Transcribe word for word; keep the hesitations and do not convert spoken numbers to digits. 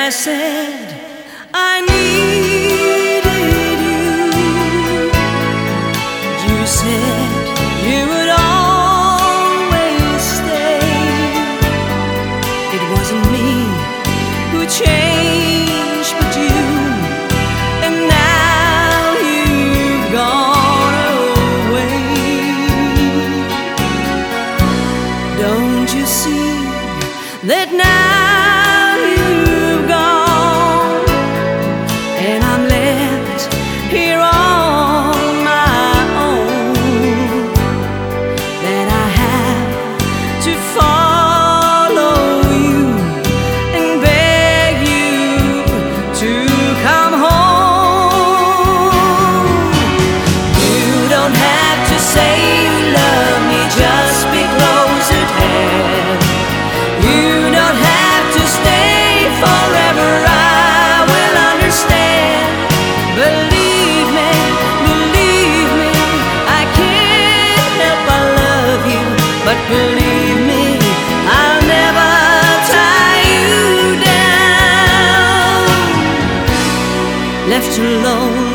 I said I needed you, you said you would always stay. It wasn't me who changed but you, and now you've gone away. Don't you see that now you've gone, and I'm left here on my own, that I have to follow you and beg you to come home. You don't have to say you love me, just be close at hand. You don't have to stay forever, I will understand. Believe me, believe me, I can't help but love you. But believe me, I'll never tie you down. Left alone